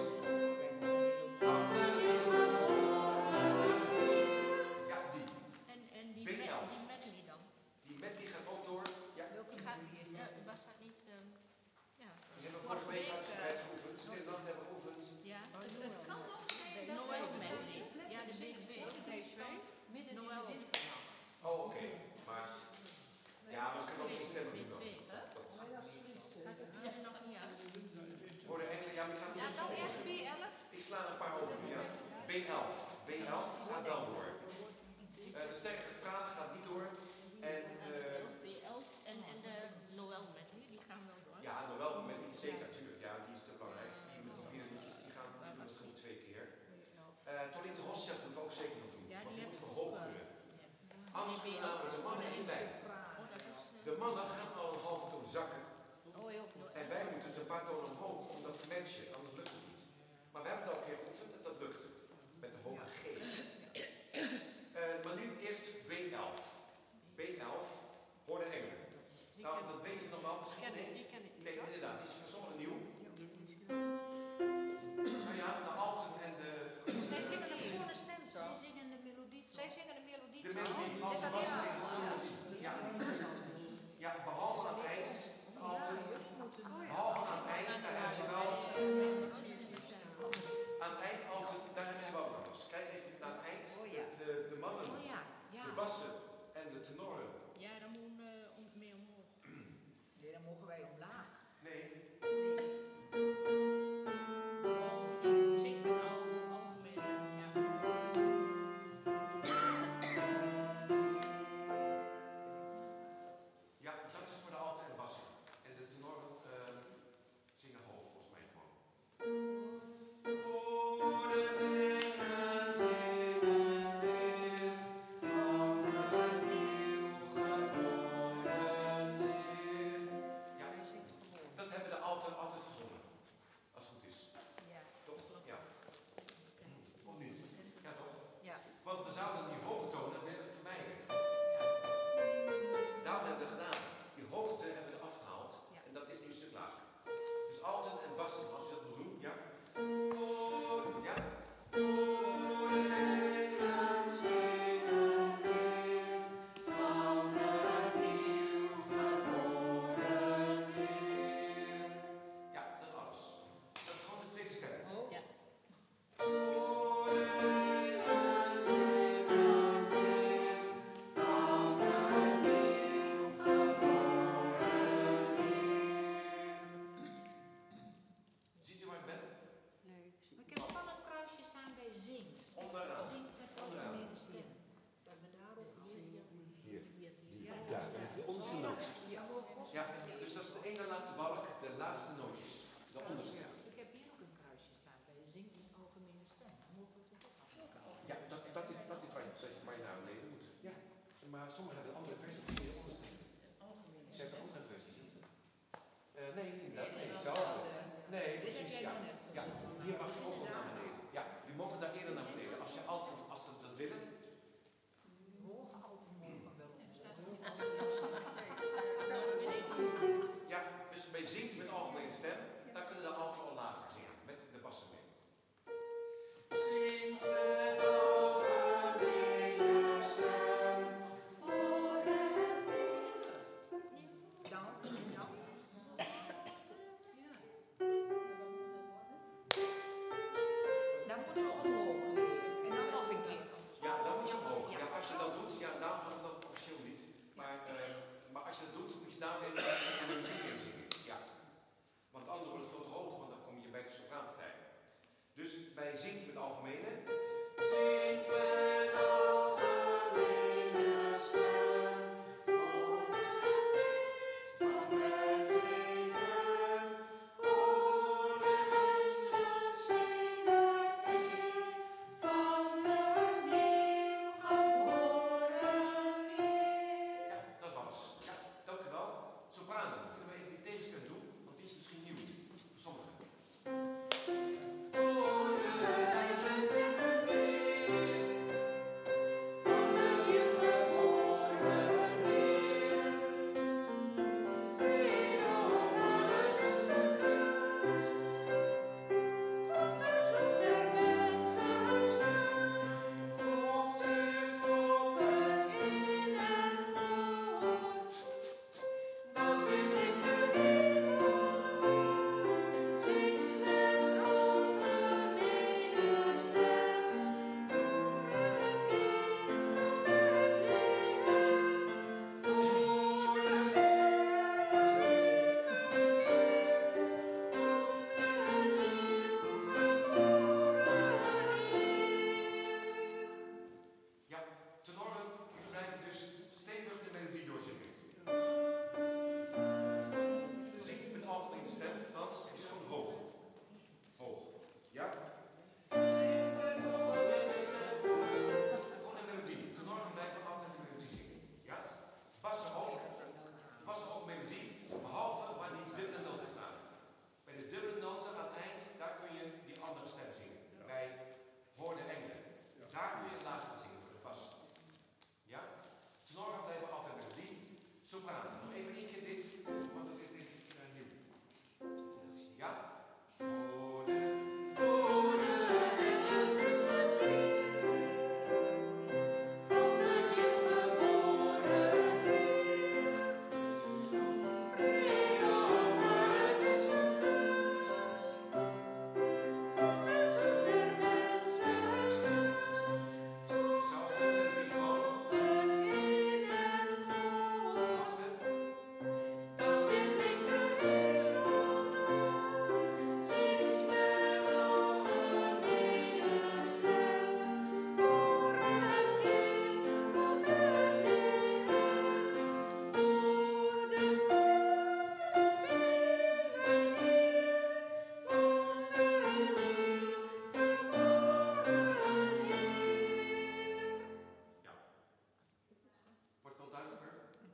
Ja, die. En, en die, B med, elf. die medley dan? Die medley gaat ook door. Ja, Die gaat, ja, was dat niet... Um, ja. die hebben we vorige week uitgebreid geoefend. De hele nacht hebben we geoefend. Ja. Het kan nog zijn dat Noël wij medley. net Ja, de een B twee. beetje midden in Noël. de winter. Oh, oké. Okay. Maar, ja, maar we kunnen ook niet stemmen doen dan. B twee. Dat, Gaat het hier nog niet uit? Hoorde engelen, ja, maar die gaat niet Ja, op nou volgorde. eerst B elf. Ik sla er een paar over nu, ja. B elf. B elf gaat wel door. Uh, de sterren gaat stralen gaat niet door. En, uh, B elf en, en de Noël medley, die gaan wel door. ja, nog wel met die zeker natuurlijk. Ja, die is te belangrijk. Die met die vier liedjes, die gaan die doen het gewoon twee keer. Uh, Tolite Hostias moeten we ook zeker nog doen. Ja, Want die die heb moeten ik we hoog ook, uh, kunnen. Ja. Anders Nee, B gaan elf. we de mannen en de wij. Oh, dat is... Uh, De mannen gaan al een halve toon zakken. oh, heel veel. En wij moeten dus een paar tonen omhoog om dat te matchen, anders lukt het niet. Maar we hebben het al een keer geoefend en dat lukte. Met de hoge G. Uh, maar nu eerst B elf. B elf, Hoorde engelen. Nou, dat weten we nog wel misschien. Ken ik, Nee, die ken ik niet. nee, hoor. inderdaad, die is voor sommigen nieuw. Nou ja, de alten en de... Zij zingen een gewone stem zo. Die zingen de melodie. Zij zingen een melodie De zo. melodie, Het is alten alleen bassen maar- zingen gewoon melodie. Ja. Ja, behalve aan het eind, de alten. Behalve aan het eind, daar heb je wel... Aan het eind alten, daar heb je wel wat anders. Kijk even naar het eind. De, de mannen, Oh ja, ja. de bassen en de tenoren. Ja, dan moet uh, om, mee omhoog. Nee, dan mogen wij omlaag. Nee, Oh, die zingt al algemeen. Ja. ja, dat is voor de alten en bassen. En de tenoren uh, zingen hoog, volgens mij gewoon. Hoorde engelen zingen weer van een nieuw geboren Heer. Ja, dat hebben de alten altijd gezongen. Als het goed is. Ja. Toch? Ja. Of niet? Ja, toch? Ja. Want we zouden die hoge tonen willen vermijden. Daarom hebben we het gedaan. Die hoogte hebben we eraf gehaald. Ja. En dat is nu een stuk lager. Dus alten en bassen, als je dat wil doen, ja. Oh, ja. Hoorde engelen zingen weer van een nieuw geboren Heer. Ja, dat is alles. Dat is gewoon de tweede stem. Oh. Ja. Hoorde engelen zingen weer van een nieuw geboren Heer. Ziet u waar ik ben? Nee, ik zie Ik heb wel een kruisje staan bij zingt. Onderaan. Zingt met Onderaan. algemene stem. Dat we daarop hier, hier, Hier. hier, hier. Ja, de onderste noot. Ja, dus dat is de ene laatste balk, de laatste nootjes. De onderste. Ik heb hier ook een kruisje staan bij zingt in algemene stem. Dan mogen we het toch ook af. Ja, dat, dat is, dat is waar, je, waar je naar beneden moet. Ja, maar sommigen hebben een andere versie. Die is onderste. Ze hebben een andere versie. Uh, nee, inderdaad. Nee, hetzelfde. Nee, precies, ja. Ja, hier mag je ook wel naar beneden. Ja, je mag daar eerder naar beneden. Als je altijd, als ze dat willen. Hoge alten mogen wel. Ja, dus bij zingt met algemene stem, dan kunnen de alten al lager zingen. Met de bassen mee. Zing zingt met algemene. Zingt met algemene stem. Voor het kind van Bethlehem. Hoor de engelen zingen mee. Van de nieuwgeboren Heer. Ja, dat is alles. Ja, dank u wel. Sopranen, kunnen we even die tegenstem doen? Want die is misschien nieuw voor sommigen. Hoor de engelen zingen mee. Van de nieuwgeboren Heer. Vrede op het is vervuld. God verzoekt der mensen schuld. Voegt de volken in het gehoor. Dat weer klinkt de hemel. Zingt met algemene stem. Voor het kind van Bethlehem. Hoor de Ja, tenoren blijven dus stevig de melodie doorzingen. Zingt met algemene stem, Hans, is gewoon hoog. Hoog. Ja? Zingt met algemene stem. Gewoon een melodie. Tenoren blijven altijd de melodie zingen. Ja? Bassen ook. Bassen ook melodie, behalve waar die dubbele noten staan. Bij de dubbele noten aan het eind, daar kun je die andere stem zingen. Bij Hoor de engelen. Daar kun je laag gaan zingen voor de bas. Ja? Tenoren blijven altijd melodie. Sopranen, nog even één keer dit, want dat is denk ik uh, nieuw. Ja? Hoor de, hoor de engelen zingen mee. Van de nieuwgeboren Heer. Vrede op het is vervuld. God verzoekt der mensen schuld. Zelfde melodie gewoon. In het gehoor. Wachten. Dat weer klinkt de hemel. Zingt met algemene stem. Voor het kind van Bethlehem. Hoor de engelen zingen mee. Van de nieuwgeboren Heer. Ja. Wordt het al duidelijker?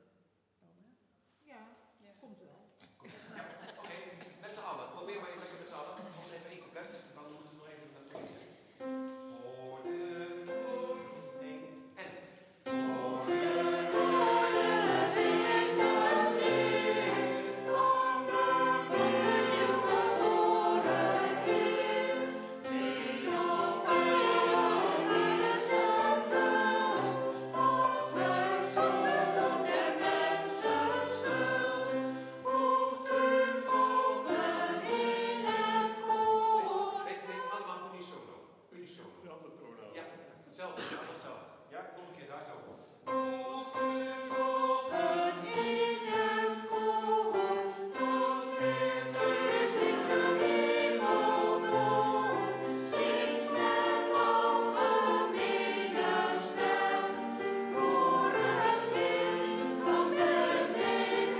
Ja, komt wel. Komt. Ja, oké. Met z'n allen. Probeer maar even lekker met z'n allen. Nog even één couplet. Dan moeten we nog even naartoe zingen. Hoor de, hoor, één, en. Hoor de engelen zingen mee. Van de nieuwgeboren Heer. Vrede op aarde is vervuld. God verzoekt der mensen schuld. Voegt de volken in het koor. Nee, nee, allemaal unisono. Unisono. Ja, hetzelfde. Ja, hetzelfde. Ja, nog een keer daar zo. Voegt de volken in het koor. Dat weer klinkt de hemel door. Zingt met algemene stem. Voor het kind van Bethlehem.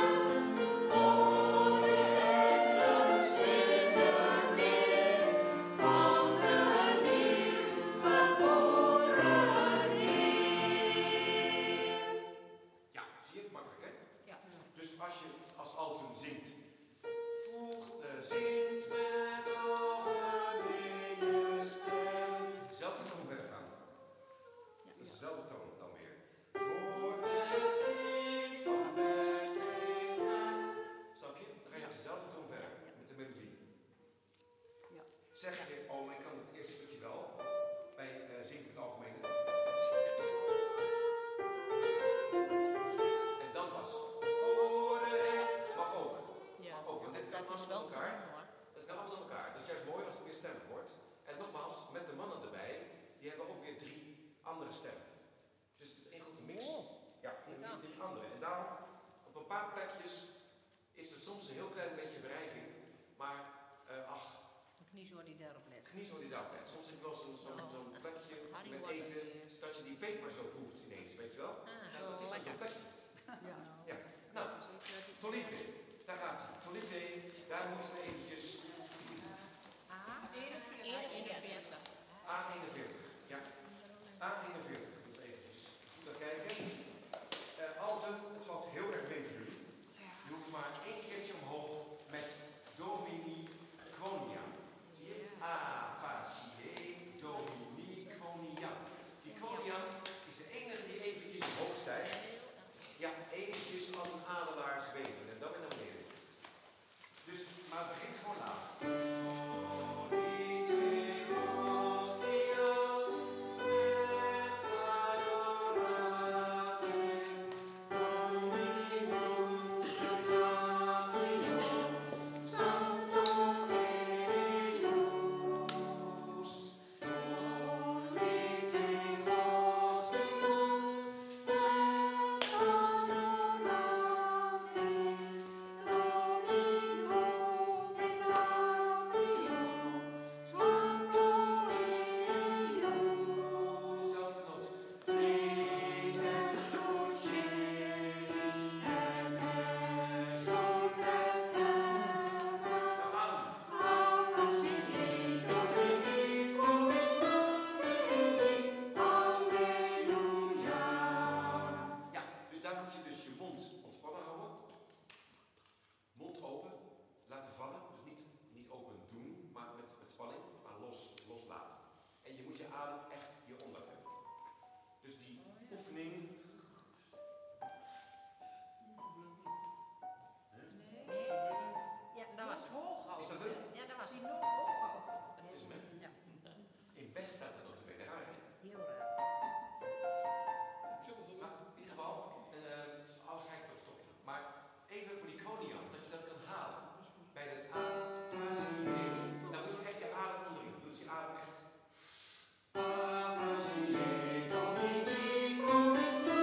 Hoor de engelen zingen mee. Van de nieuwgeboren Heer. Ja, zie je het makkelijk, hè? Ja. Dus als je als altum zingt, voeg, eh, zingt met algemene stem. Zelfde toon verder gaan. Dat is dezelfde toon dan weer. Voor het kind van Bethlehem. Snap je? Dan ga je op dezelfde toon verder met de melodie. Ja. Zeg je, oh, maar ik kan het eerste stukje wel. Bij eh zingt met algemene. En dan pas. Hoor de engelen. Mag ook. Ja, Mag ook, want dit kan dat is allemaal wel door te elkaar. doen hoor. Dat kan allemaal door elkaar. Dat is juist mooi als het weer stemmig wordt. En nogmaals, met de mannen erbij, die hebben ook weer drie andere stemmen. Dus het is één grote mix. Ja, en die drie andere. En daarom, op een paar plekjes is er soms een heel klein beetje wrijving. Maar, eh, ach, Ook niet zo wat hij daarop let. Geniezen wat je daarop let. Soms heb je wel zo'n zo'n Oh. zo'n plekje Harry met Potter. eten, dat je die peper zo proeft ineens, weet je wel? Ah, Nou, dat is dan zo'n plekje. Ja. Ja, nou, Tolite, daar gaat hij. Tolite, daar moeten we eventjes... eenenveertig. A eenenveertig, ja. A eenenveertig, moeten we eventjes goed naar kijken. Uh, Alten, het valt heel erg mee voor jullie. Je hoeft maar één keertje omhoog met Domini Quonia. Zie je? A, fa, si, he, Domini Quonia. Die Quonia is de enige die eventjes omhoog stijgt. Ja, eventjes als een adelaar zweven en dan weer naar beneden. Dus, maar het begint gewoon laag. Domini,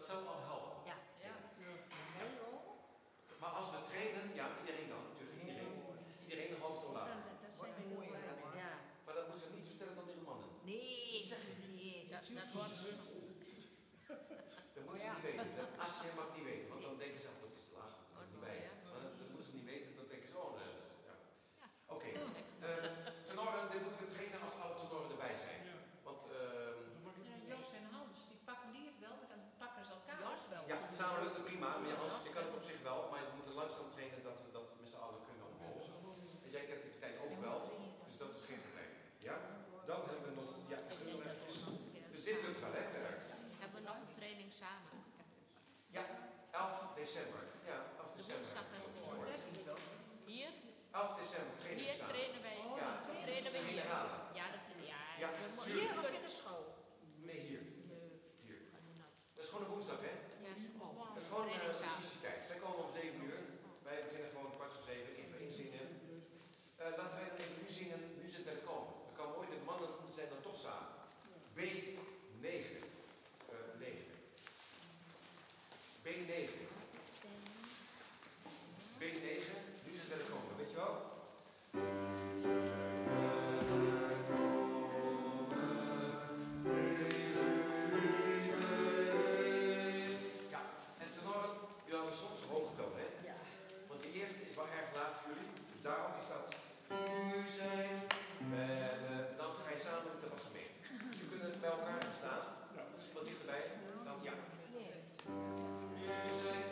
zou al helpen. Ja. Ja. Wij ook. Maar als we trainen, ja, iedereen dan, natuurlijk, iedereen. Iedereen een hoofd omlaag. Dat, dat zijn we heel blij mee. Ja. Maar dat moeten ze niet vertellen aan de mannen. Nee, nee, dat, dat wordt zo. Dat moeten ze niet weten. De A C M mag niet weten, want dan denken ze, oh, dat is te laag, dat hoort niet bij. Ja. Maar dat, dat moeten ze niet weten, dan denken ze, oh nee. Ja. Ja. Oké. Okay. Tenoren, dit moeten we trainen als alle tenoren erbij zijn. Want, ehm Ja, Jos en Hans, die pakken die het wel, maar dan pakken ze elkaar. Jos wel. ja, samen lukt het prima, maar ja, Hans, je kan het op zich wel, maar we moeten langzaam trainen dat we dat met z'n allen kunnen omhoog. En jij kent die partij ook wel, dus dat is geen probleem. Ja? Dan hebben we nog, ja, ik doe nog eventjes. Dus dit lukt wel, hè, verder. Hebben we nog een training samen? Ja, elf december. Ja, elf december. woensdag hebben we ervoor. gehoord. Hier? elf december trainen we Hier samen. trainen wij. Ja, trainen we hier. generale. Ja, dat ja, Ja, we moeten tuurlijk. Hier of in de school? Nee, hier. Nee, Hier. kan niet nou. Dat is gewoon een woensdag, hè? Ja, is gewoon Dat is gewoon training uh, samen. repetitietijd. Zij komen om zeven uur. Wij beginnen gewoon kwart voor zeven, even inzingen. Uh, laten wij dan even nu zingen, nu ze het willen komen. Dan kan mooi, de mannen zijn dan toch samen. B negen. Uh, negen. B negen. B negen, nu ze het willen komen, weet je wel? Ja, en tenoren, jullie hebben soms een hoge toon, hè? Ja. Want de eerste is wel erg laag voor jullie, dus daarom is dat u zijt bellen. Dan ga je samen met de bassen mee. Dus je kunt bij elkaar gaan staan, misschien wat dichterbij, dan ja. Nee. U zijt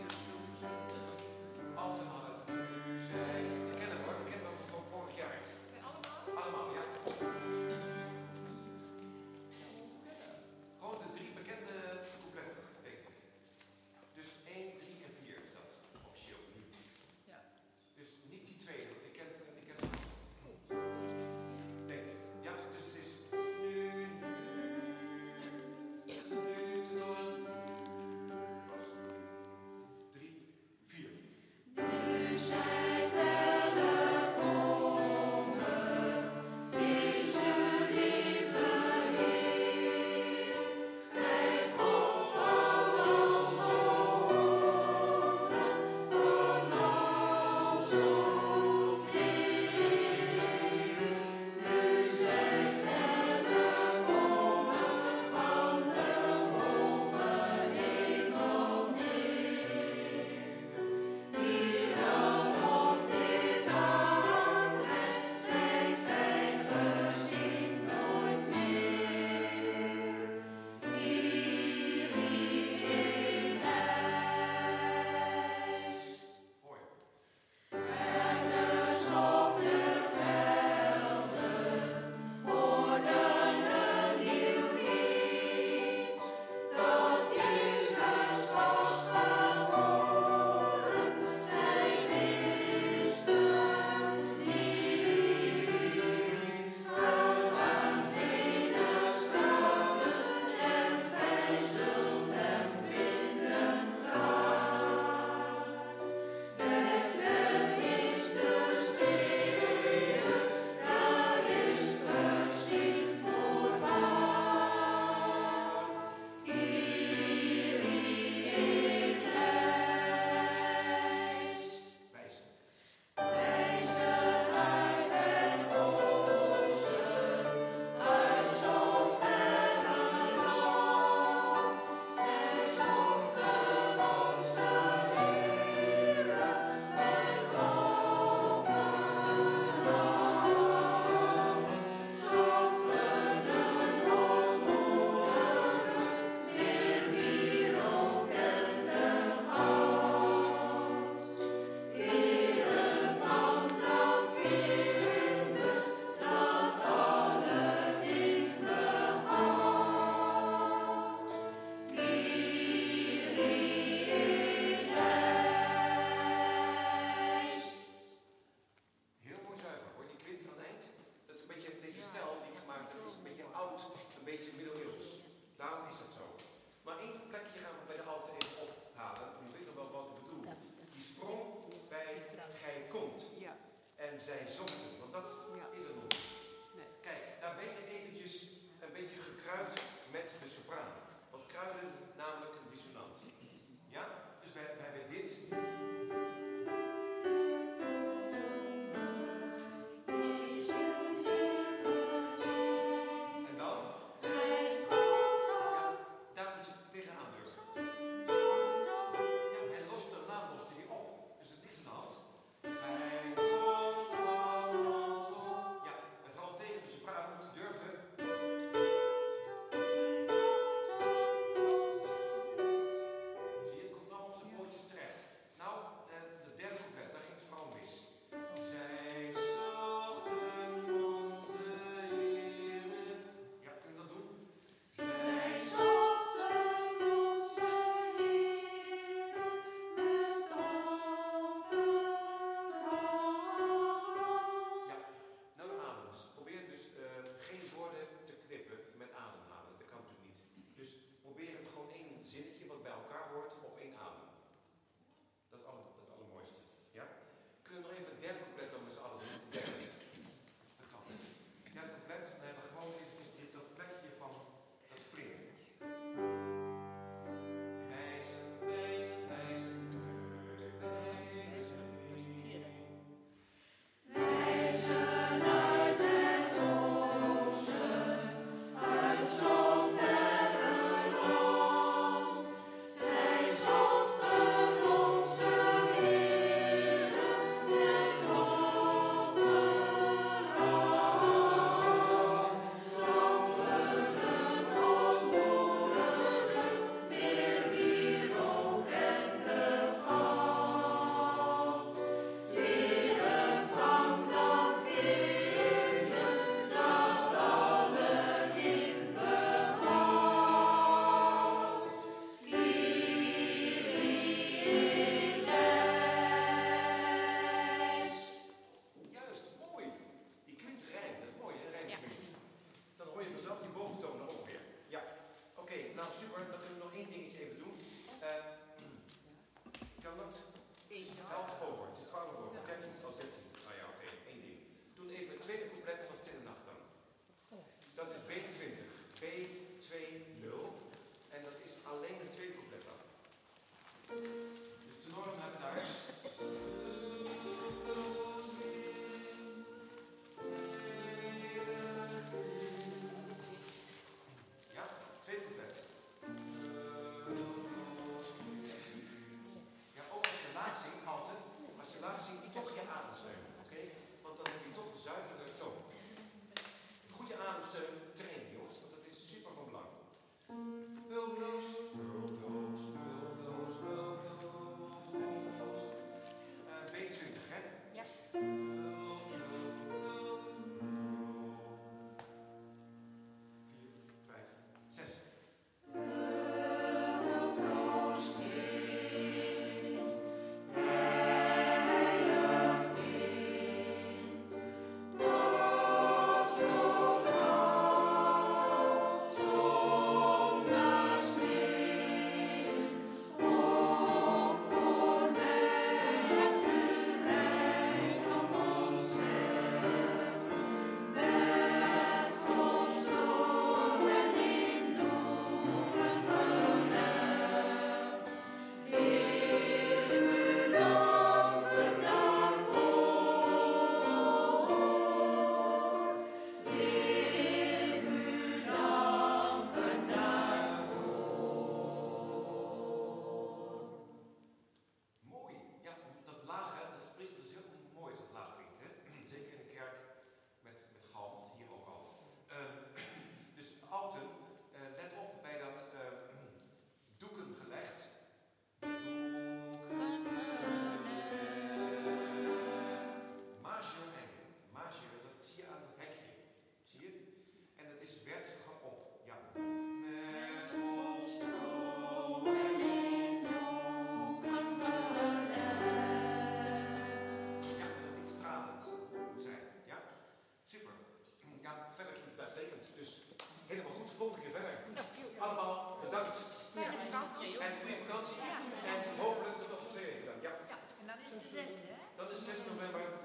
zesde, hè? Dan is zes november